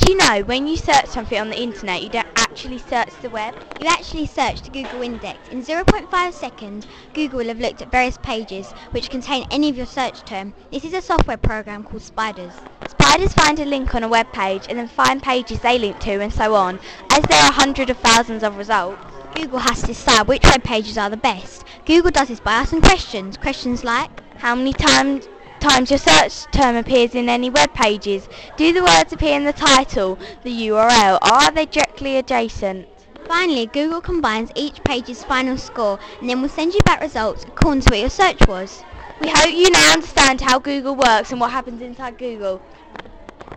you know when you search something on the internet, you don't actually search the web? You actually search the Google index. In 0.5 seconds, Google will have looked at various pages which contain any of your search term. This is a software program called Spiders. Spiders find a link on a web page and then find pages they link to and so on. As there are hundreds of thousands of results, Google has to decide which web pages are the best. Google does this by asking questions. Questions like, how many times your search term appears in any web pages? Do the words appear in the title, the URL, or are they directly adjacent? finally, Google combines each page's final score and then will send you back results according to what your search was. We hope you now understand how Google works and what happens inside Google.